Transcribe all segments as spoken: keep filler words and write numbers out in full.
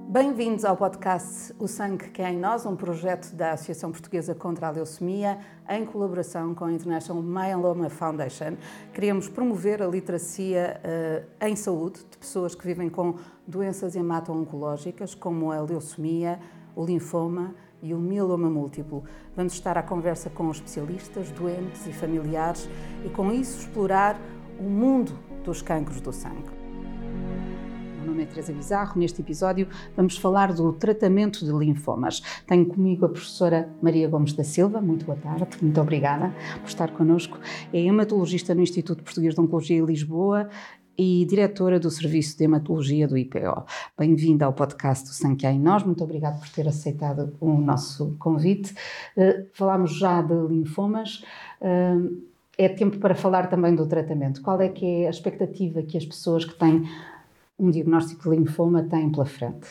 Bem-vindos ao podcast O Sangue que é em Nós, um projeto da Associação Portuguesa contra a Leucemia, em colaboração com a International Myeloma Foundation. Queremos promover a literacia uh, em saúde de pessoas que vivem com doenças hemato-oncológicas, como a leucemia, o linfoma e o mieloma múltiplo. Vamos estar à conversa com especialistas, doentes e familiares e, com isso, explorar o mundo dos cancros do sangue. Meu nome é Teresa Bizarro. Neste episódio vamos falar do tratamento de linfomas. Tenho comigo a professora Maria Gomes da Silva. Muito boa tarde, muito obrigada por estar connosco. É hematologista no Instituto Português de Oncologia em Lisboa e diretora do Serviço de Hematologia do I P O. Bem-vinda ao podcast do Sangue que há em Nós. Muito obrigada por ter aceitado o nosso convite. Uh, falámos já de linfomas. Uh, é tempo para falar também do tratamento. Qual é que é a expectativa que as pessoas que têm um diagnóstico de linfoma têm pela frente?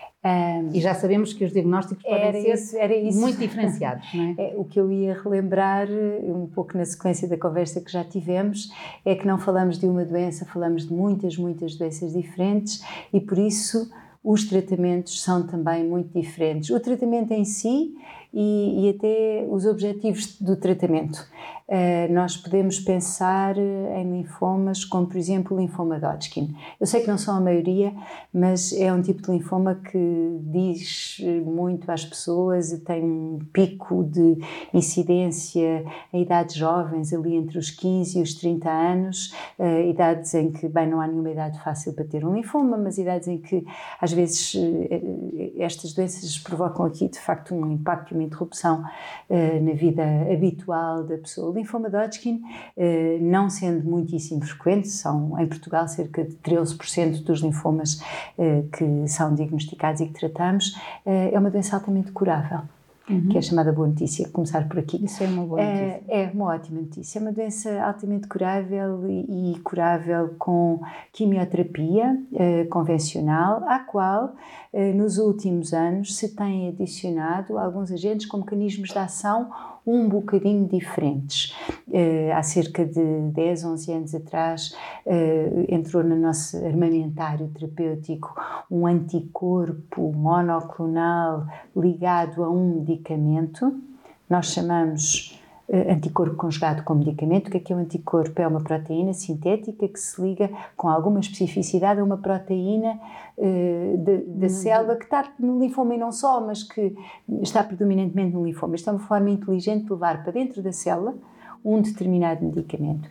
Um, e já sabemos que os diagnósticos podem ser isso, era isso. muito diferenciados, não é? É? O que eu ia relembrar, um pouco na sequência da conversa que já tivemos, é que não falamos de uma doença, falamos de muitas, muitas doenças diferentes e, por isso, os tratamentos são também muito diferentes. O tratamento em si e, e até os objetivos do tratamento. Uh, nós podemos pensar em linfomas como, por exemplo, o linfoma de Hodgkin. Eu sei que não são a maioria, mas é um tipo de linfoma que diz muito às pessoas e tem um pico de incidência em idades jovens, ali entre os quinze e os trinta anos, uh, idades em que, bem, não há nenhuma idade fácil para ter um linfoma, mas idades em que, às vezes, uh, estas doenças provocam aqui, de facto, um impacto e uma interrupção uh, na vida habitual da pessoa. O linfoma de Hodgkin, uh, não sendo muitíssimo frequente, são em Portugal cerca de treze por cento dos linfomas uh, que são diagnosticados e que tratamos, uh, é uma doença altamente curável. Uhum. Que é chamada boa notícia, começar por aqui. Isso é uma boa notícia. É, é uma ótima notícia. É uma doença altamente curável e, e curável com quimioterapia eh, convencional, à qual eh, nos últimos anos se têm adicionado alguns agentes com mecanismos de ação um bocadinho diferentes. Uh, há cerca de dez, onze anos atrás uh, entrou no nosso armamentário terapêutico um anticorpo monoclonal ligado a um medicamento. Nós chamamos uh, anticorpo conjugado com medicamento. O que é que é um anticorpo? É uma proteína sintética que se liga com alguma especificidade a uma proteína uh, da célula que está no linfoma e não só, mas que está predominantemente no linfoma. Isto é uma forma inteligente de levar para dentro da célula um determinado medicamento.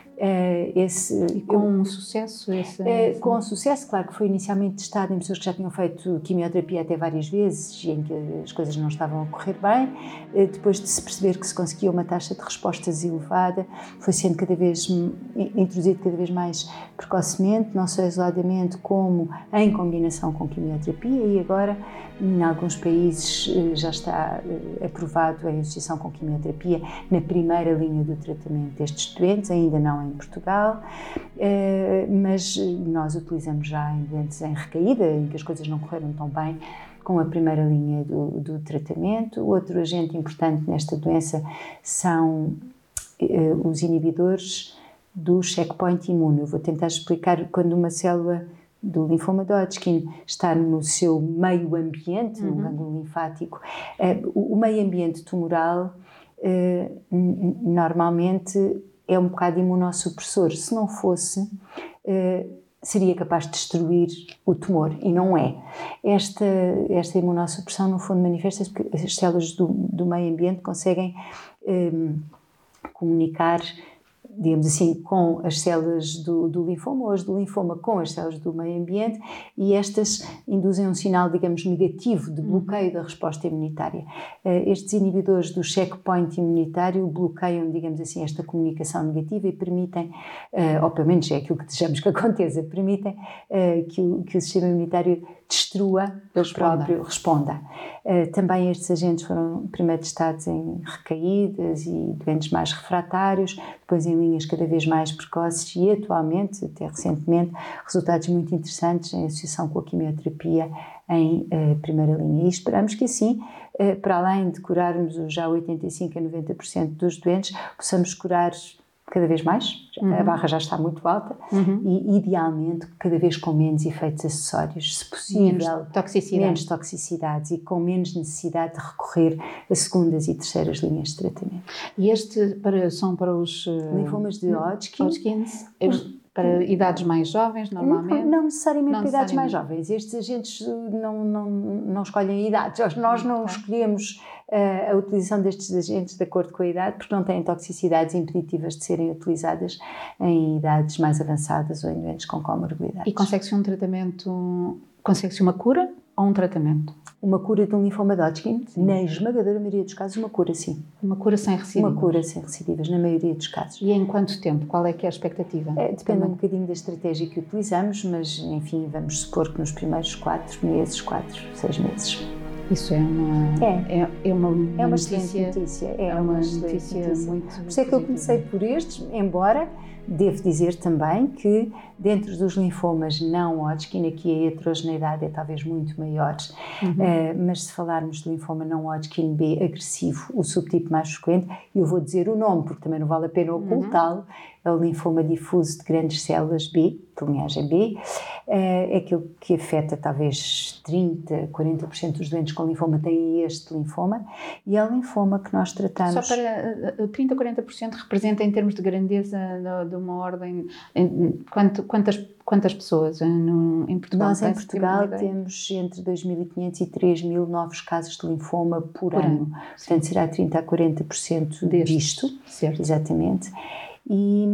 Uh, esse, e com um sucesso? Esse, uh, com um sucesso, claro que foi inicialmente testado em pessoas que já tinham feito quimioterapia até várias vezes e em que as coisas não estavam a correr bem. Uh, depois de se perceber que se conseguia uma taxa de respostas elevada, foi sendo cada vez introduzido cada vez mais precocemente, não só isoladamente como em combinação com quimioterapia, e agora em alguns países uh, já está uh, aprovado em associação com quimioterapia na primeira linha do tratamento destes doentes, ainda não em Portugal, mas nós utilizamos já em doentes em recaída, em que as coisas não correram tão bem, com a primeira linha do, do tratamento. Outro agente importante nesta doença são os inibidores do checkpoint imune. Eu vou tentar explicar quando uma célula do linfoma de Hodgkin está no seu meio ambiente, uhum. no gânglio linfático. O meio ambiente tumoral normalmente é um bocado imunossupressor. Se não fosse, eh, seria capaz de destruir o tumor, e não é. Esta, esta imunossupressão, no fundo, manifesta-se porque as células do, do meio ambiente conseguem eh, comunicar, digamos assim, com as células do, do linfoma, ou as do linfoma com as células do meio ambiente, e estas induzem um sinal, digamos, negativo de bloqueio da resposta imunitária. Uh, estes inibidores do checkpoint imunitário bloqueiam, digamos assim, esta comunicação negativa e permitem, uh, ou pelo menos é aquilo que desejamos que aconteça, permitem uh, que, o, que o sistema imunitário destrua, ele próprio responda. Uh, também estes agentes foram primeiro testados em recaídas e doentes mais refratários, depois em linhas cada vez mais precoces e atualmente, até recentemente, resultados muito interessantes em associação com a quimioterapia em uh, primeira linha. E esperamos que assim, uh, para além de curarmos os já oitenta e cinco a noventa por cento dos doentes, possamos curar cada vez mais, uhum. a barra já está muito alta, uhum. e idealmente cada vez com menos efeitos acessórios, se possível, menos toxicidade. menos toxicidades e com menos necessidade de recorrer a segundas e terceiras linhas de tratamento. E este para, são para os uh, linfomas de Hodgkin, Hodgkins, para idades mais jovens, normalmente? Não, não necessariamente não para idades necessariamente. mais jovens. Estes agentes não, não, não escolhem idades. Nós não escolhemos uh, a utilização destes agentes de acordo com a idade, porque não têm toxicidades impeditivas de serem utilizadas em idades mais avançadas ou em doentes com comorbilidades. E consegue-se um tratamento, consegue-se uma cura ou um tratamento? Uma cura de um linfoma de Hodgkin, sim. Na esmagadora maioria dos casos, uma cura, sim. Uma cura sem recidivas? Uma cura sem recidivas, na maioria dos casos. E em quanto tempo? Qual é que é a expectativa? É, depende também um bocadinho da estratégia que utilizamos, mas, enfim, vamos supor que nos primeiros quatro meses, quatro, seis meses. Isso é uma, é. É, é uma, uma, é uma notícia, excelente notícia. É, é uma, uma excelente notícia, notícia muito Por isso é que eu comecei por estes, embora devo dizer também que dentro dos linfomas não Hodgkin, aqui a heterogeneidade é talvez muito maior, uhum. uh, mas se falarmos de linfoma não Hodgkin B agressivo, o subtipo mais frequente, eu vou dizer o nome porque também não vale a pena ocultá-lo, uhum. é o linfoma difuso de grandes células B, de linhagem B, uh, é aquilo que afeta talvez trinta, quarenta por cento dos doentes com linfoma têm este linfoma, e é o linfoma que nós tratamos... Só para trinta, quarenta por cento representa em termos de grandeza de uma ordem, quanto, quantas, quantas pessoas no, em Portugal? Nós em Portugal temos entre dois mil e quinhentos e três mil novos casos de linfoma por, por ano, ano. Portanto sim. será trinta a quarenta por cento disto, certo. Exatamente. E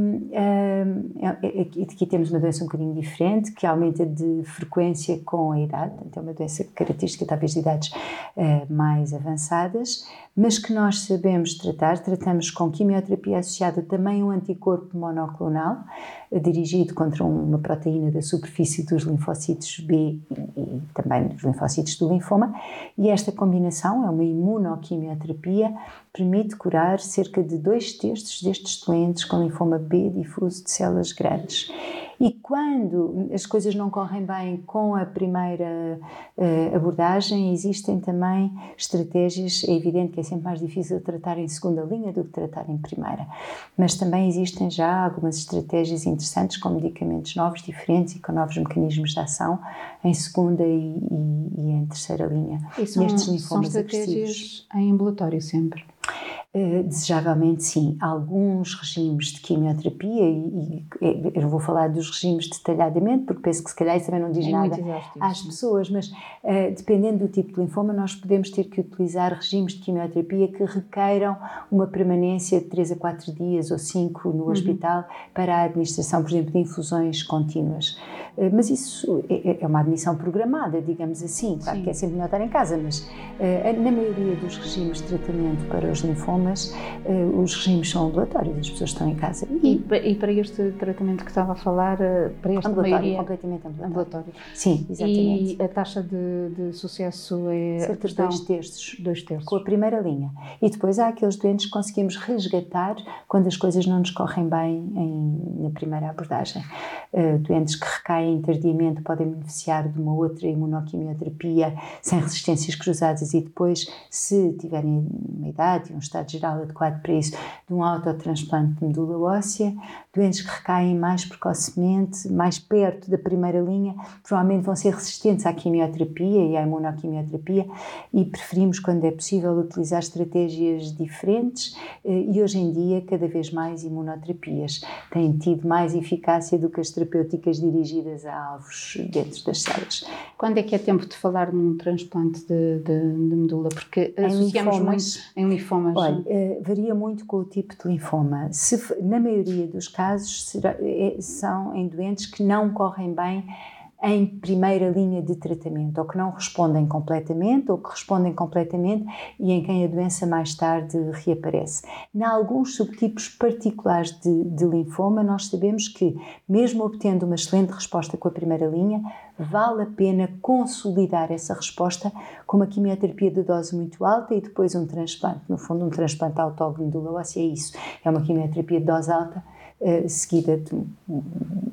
um, aqui temos uma doença um bocadinho diferente, que aumenta de frequência com a idade, então é uma doença característica talvez de idades uh, mais avançadas, mas que nós sabemos tratar. Tratamos com quimioterapia associada também a um anticorpo monoclonal, uh, dirigido contra uma proteína da superfície dos linfócitos B e, e também dos linfócitos do linfoma, e esta combinação é uma imunoquimioterapia, permite curar cerca de dois terços destes doentes com linfoma B difuso de células grandes. E quando as coisas não correm bem com a primeira uh, abordagem, existem também estratégias, é evidente que é sempre mais difícil tratar em segunda linha do que tratar em primeira, mas também existem já algumas estratégias interessantes com medicamentos novos, diferentes e com novos mecanismos de ação em segunda e, e, e em terceira linha. E são, nestes linfomas são estratégias agressivos. Em ambulatório sempre? Uh, desejavelmente sim, alguns regimes de quimioterapia e, e eu não vou falar dos regimes detalhadamente porque penso que se calhar isso também não diz é nada às pessoas, mas uh, dependendo do tipo de linfoma nós podemos ter que utilizar regimes de quimioterapia que requeiram uma permanência de três a quatro dias ou cinco no uhum. hospital para a administração, por exemplo, de infusões contínuas. Uh, mas isso é, é uma admissão programada, digamos assim, claro sim. que é sempre melhor estar em casa, mas uh, na maioria dos regimes de tratamento para os linfomas mas uh, os regimes são ambulatórios, as pessoas estão em casa. E, e para este tratamento que estava a falar, para esta ambulatório, maioria... completamente ambulatório. ambulatório. Sim, exatamente. E a taxa de, de sucesso é... cerca de dois terços. Dois terços. Com a primeira linha. E depois há aqueles doentes que conseguimos resgatar quando as coisas não nos correm bem em, na primeira abordagem. Uh, doentes que recaem tardiamente podem beneficiar de uma outra imunoquimioterapia sem resistências cruzadas e depois, se tiverem uma idade e um estado geral adequado para isso, de um autotransplante de medula óssea. Doentes que recaem mais precocemente, mais perto da primeira linha, provavelmente vão ser resistentes à quimioterapia e à imunoquimioterapia e preferimos, quando é possível, utilizar estratégias diferentes e hoje em dia cada vez mais imunoterapias têm tido mais eficácia do que as terapêuticas dirigidas a alvos dentro das células. Quando é que é tempo de falar num transplante de, de, de medula? Porque em associamos linfomas, muito em linfomas. Olha, uh, varia muito com o tipo de linfoma. Se, na maioria dos casos será, é, são em doentes que não correm bem em primeira linha de tratamento, ou que não respondem completamente, ou que respondem completamente e em quem a doença mais tarde reaparece. Em alguns subtipos particulares de, de linfoma, nós sabemos que, mesmo obtendo uma excelente resposta com a primeira linha, vale a pena consolidar essa resposta com uma quimioterapia de dose muito alta e depois um transplante. No fundo, um transplante autólogo de medula óssea é isso, é uma quimioterapia de dose alta, Uh, seguida de,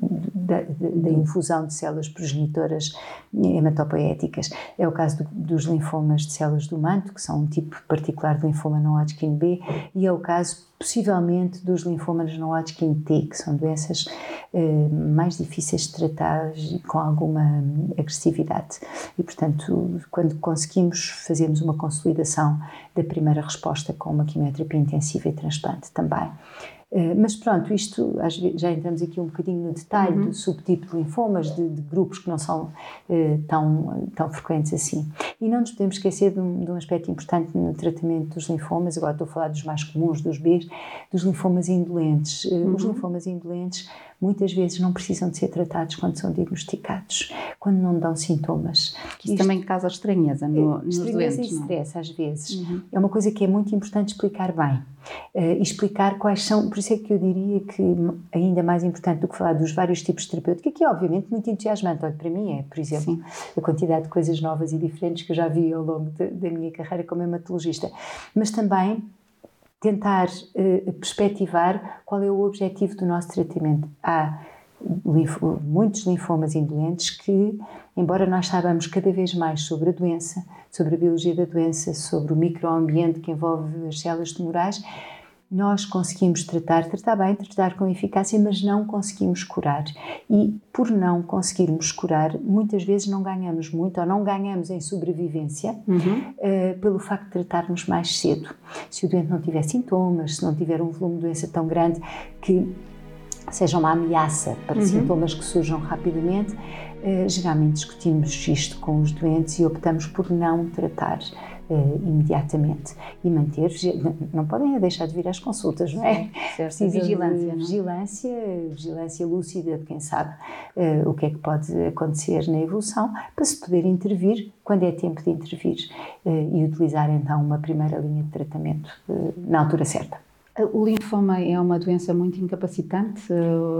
da, da infusão de células progenitoras hematopoéticas. É o caso do, dos linfomas de células do manto, que são um tipo particular de linfoma não Hodgkin B, e é o caso, possivelmente, dos linfomas não Hodgkin T, que são doenças eh, mais difíceis de tratar e com alguma agressividade. E, portanto, quando conseguimos, fazemos uma consolidação da primeira resposta com uma quimioterapia intensiva e transplante também. Uh, mas pronto, isto já entramos aqui um bocadinho no detalhe uhum. do subtipo de linfomas, de, de grupos que não são uh, tão, tão frequentes assim. E não nos podemos esquecer de um, de um aspecto importante no tratamento dos linfomas, agora estou a falar dos mais comuns, dos Bs, dos linfomas indolentes. Uh, uhum. Os linfomas indolentes muitas vezes não precisam de ser tratados quando são diagnosticados, quando não dão sintomas. Isso Isto, também causa estranheza no, nos estranheza doentes, e stress, às vezes. Uhum. É uma coisa que é muito importante explicar bem. Uh, explicar quais são, por isso é que eu diria que ainda mais importante do que falar dos vários tipos de terapêutica, que é obviamente muito entusiasmante. Olha, para mim é, por exemplo, Sim. a quantidade de coisas novas e diferentes que eu já vi ao longo de, da minha carreira como hematologista, mas também tentar uh, perspectivar qual é o objetivo do nosso tratamento. Há linfo, muitos linfomas indolentes que, embora nós saibamos cada vez mais sobre a doença, sobre a biologia da doença, sobre o microambiente que envolve as células tumorais, nós conseguimos tratar, tratar bem, tratar com eficácia, mas não conseguimos curar. E por não conseguirmos curar, muitas vezes não ganhamos muito ou não ganhamos em sobrevivência uhum. uh, pelo facto de tratarmos mais cedo. Se o doente não tiver sintomas, se não tiver um volume de doença tão grande que seja uma ameaça para uhum. sintomas que surjam rapidamente, uh, geralmente discutimos isto com os doentes e optamos por não tratar Uh, imediatamente e manter, não, não podem deixar de vir às consultas, não é? Certo, vigilância, de vigilância, vigilância lúcida de quem sabe uh, o que é que pode acontecer na evolução, para se poder intervir quando é tempo de intervir uh, e utilizar então uma primeira linha de tratamento uh, na altura certa. O linfoma é uma doença muito incapacitante?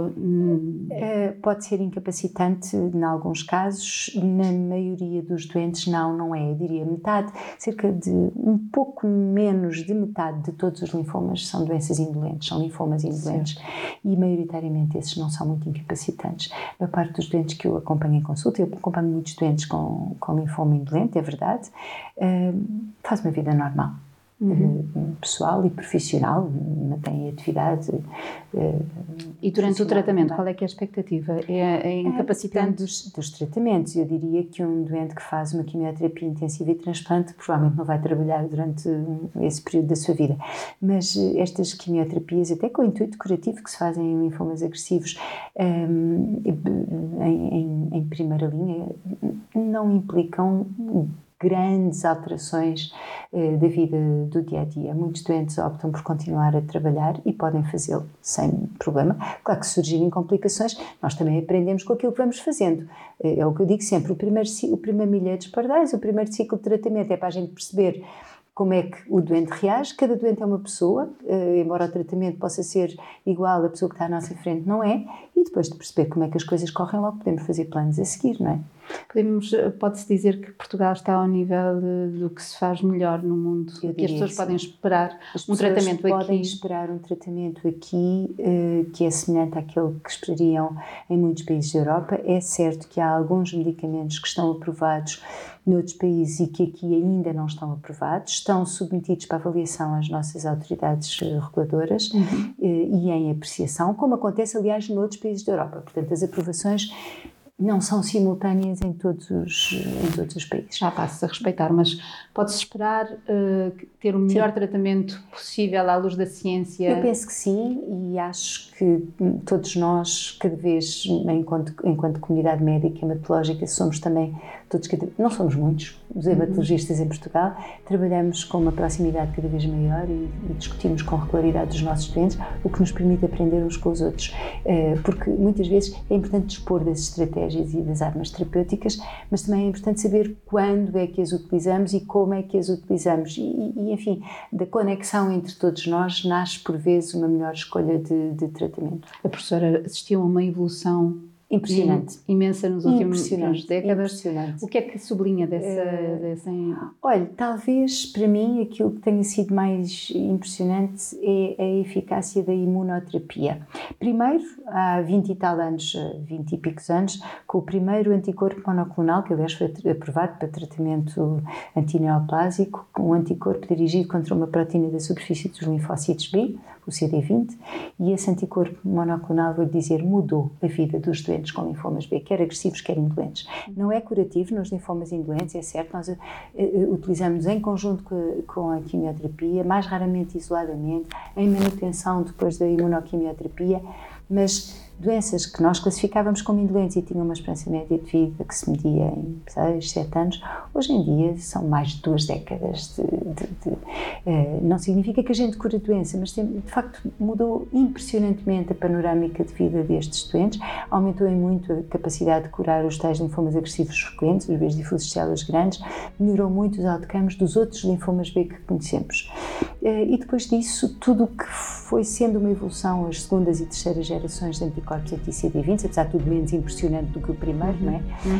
Pode ser incapacitante em alguns casos, na maioria dos doentes não, não é. Eu diria metade, cerca de um pouco menos de metade de todos os linfomas são doenças indolentes, são linfomas indolentes. Sim. E maioritariamente esses não são muito incapacitantes. A maior parte dos doentes que eu acompanho em consulta, eu acompanho muitos doentes com, com linfoma indolente, é verdade, faz uma vida normal. Uhum. pessoal e profissional, mantém a atividade. Uh, e durante o tratamento, qual é que é a expectativa? É, é incapacitante? É, dos, dos tratamentos. Eu diria que um doente que faz uma quimioterapia intensiva e transplante provavelmente não vai trabalhar durante esse período da sua vida. Mas estas quimioterapias, até com o intuito curativo que se fazem em linfomas agressivos, um, em, em, em primeira linha, não implicam grandes alterações eh, da vida do dia-a-dia. Muitos doentes optam por continuar a trabalhar e podem fazê-lo sem problema. Claro que se surgirem complicações, nós também aprendemos com aquilo que vamos fazendo. É o que eu digo sempre, o primeiro, o primeiro milha dos pardais, o primeiro ciclo de tratamento é para a gente perceber como é que o doente reage. Cada doente é uma pessoa, eh, embora o tratamento possa ser igual à pessoa que está à nossa frente, não é. E depois de perceber como é que as coisas correm, logo podemos fazer planos a seguir, não é? Podemos, pode-se dizer que Portugal está ao nível de, do que se faz melhor no mundo, que as pessoas podem esperar as um tratamento aqui. podem esperar um tratamento aqui uh, que é semelhante àquele que esperariam em muitos países da Europa. É certo que há alguns medicamentos que estão aprovados noutros países e que aqui ainda não estão aprovados, estão submetidos para avaliação às nossas autoridades reguladoras uhum. uh, e em apreciação, como acontece, aliás, noutros países da Europa. Portanto, as aprovações não são simultâneas em todos os, em todos os países. Já passa a respeitar, mas pode-se esperar uh, ter o melhor sim. tratamento possível à luz da ciência? Eu penso que sim, e acho que todos nós, cada vez, enquanto, enquanto comunidade médica e hematológica, somos também, todos, não somos muitos, os hematologistas uhum. em Portugal, trabalhamos com uma proximidade cada vez maior e, e discutimos com regularidade os nossos doentes, o que nos permite aprender uns com os outros, uh, porque muitas vezes é importante dispor das estratégias e das armas terapêuticas, mas também é importante saber quando é que as utilizamos e como é que as utilizamos e, e enfim, da conexão entre todos nós nasce por vezes uma melhor escolha de, de tratamento. A professora assistiu a uma evolução Impressionante. Imensa nos últimos últimas décadas. Impressionante. O que é que sublinha dessa... Uh, dessa... Olha, talvez para mim aquilo que tenha sido mais impressionante é a eficácia da imunoterapia. Primeiro, há vinte e tal anos, vinte e picos anos, com o primeiro anticorpo monoclonal, que aliás foi aprovado para tratamento antineoplásico, um anticorpo dirigido contra uma proteína da superfície dos linfócitos B, o C D vinte, e esse anticorpo monoclonal, vou dizer, mudou a vida dos doentes com linfomas B, quer agressivos, quer indolentes. Não é curativo nos linfomas indolentes, é certo, nós uh, uh, utilizamos em conjunto com, com a quimioterapia, mais raramente isoladamente, em manutenção depois da imunoquimioterapia, mas doenças que nós classificávamos como indolentes e tinham uma esperança média de vida que se media em seis, sete anos, hoje em dia são mais de duas décadas. De, de, de, eh, não significa que a gente cura a doença, mas tem, de facto mudou impressionantemente a panorâmica de vida destes doentes, aumentou em muito a capacidade de curar os tais linfomas agressivos frequentes, os Bs difusos de células grandes, melhorou muito os outcomes dos outros linfomas B que conhecemos. Eh, e depois disso, tudo o que foi sendo uma evolução, as segundas e terceiras gerações de anticorpos anti-C D vinte, apesar de tudo menos impressionante do que o primeiro, não é?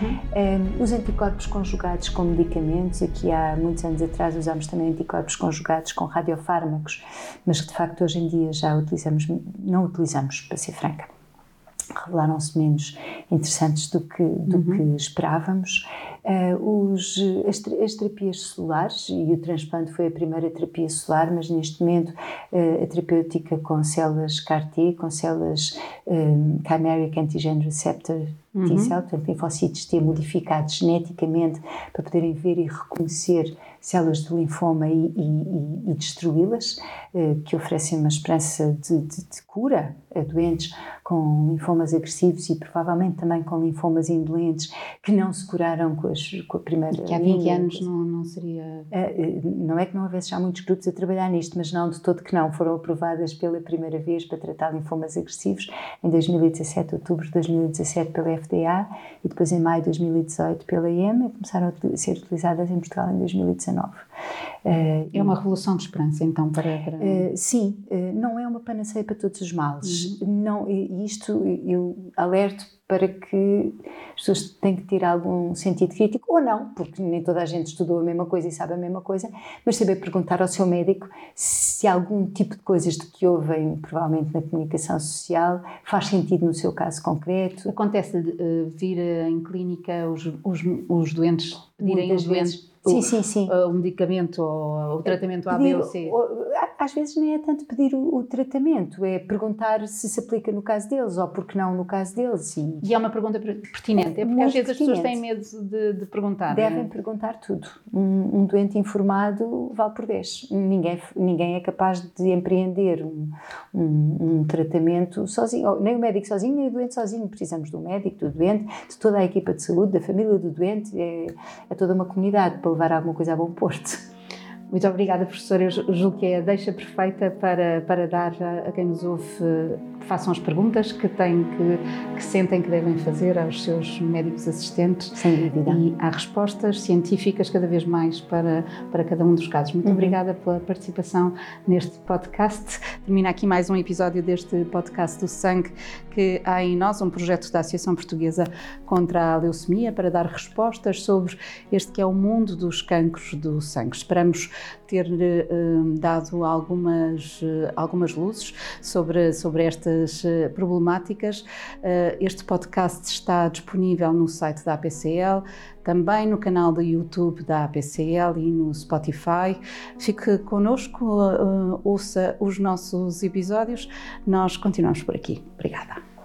Uhum. Um, os anticorpos conjugados com medicamentos, aqui há muitos anos atrás usámos também anticorpos conjugados com radiofármacos, mas que de facto hoje em dia já utilizamos, não utilizamos, para ser franca. Revelaram-se menos interessantes do que, do uhum. que esperávamos. Uh, os, as, as terapias solares, e o transplante foi a primeira terapia solar, mas neste momento uh, a terapêutica com células C A R T, com células um, Chimeric Antigen Receptor uhum. T-cell, portanto linfócitos T modificados geneticamente para poderem ver e reconhecer células de linfoma e, e, e destruí-las, uh, que oferecem uma esperança de, de, de cura a doentes com linfomas agressivos e provavelmente também com linfomas indolentes que não se curaram com, as, com a primeira que há vinte anos não, não seria... Uh, não é que não houvesse já muitos grupos a trabalhar nisto, mas não de todo que não. Foram aprovadas pela primeira vez para tratar linfomas agressivos em dois mil e dezassete, outubro de dois mil e dezassete pela F D A e depois em maio de dois mil e dezoito pela I E M, e começaram a ser utilizadas em Portugal em dois mil e dezanove. Uh, é uma revolução de esperança, então, para... para... Uh, sim, uh, não é uma panaceia para todos os males. Uhum. Não, e isto eu alerto para que as pessoas têm que ter algum sentido crítico, ou não, porque nem toda a gente estudou a mesma coisa e sabe a mesma coisa, mas saber perguntar ao seu médico se algum tipo de coisas de que ouvem, provavelmente na comunicação social, faz sentido no seu caso concreto. Acontece uh, vir em clínica os, os, os doentes pedirem os doentes sim, sim, sim. O, o medicamento ou o tratamento A, B ou C? Às vezes nem é tanto pedir o, o tratamento, é perguntar se se aplica no caso deles ou porque não no caso deles. E, e é uma pergunta pertinente, é porque às vezes pertinente. As pessoas têm medo de, de perguntar. Devem é? perguntar tudo. Um, um doente informado vale por dez. Ninguém, ninguém é capaz de empreender um, um, um tratamento sozinho, nem o médico sozinho, nem o doente sozinho. Precisamos do médico, do doente, de toda a equipa de saúde, da família do doente, é, é toda uma comunidade para levar alguma coisa a bom porto. Muito obrigada, professora. Eu julgo que é a deixa perfeita para, para dar a, a quem nos ouve, que façam as perguntas que têm, que, que sentem que devem fazer aos seus médicos assistentes. Sem dúvida. E há respostas científicas cada vez mais para, para cada um dos casos. Muito uhum. obrigada pela participação neste podcast. Termina aqui mais um episódio deste podcast do Sangue que há em nós, um projeto da Associação Portuguesa contra a Leucemia, para dar respostas sobre este que é o mundo dos cancros do sangue. Esperamos ter uh, dado algumas, uh, algumas luzes sobre, sobre estas uh, problemáticas. Uh, este podcast está disponível no site da A P C L, também no canal do YouTube da A P C L e no Spotify. Fique connosco, uh, ouça os nossos episódios. Nós continuamos por aqui. Obrigada.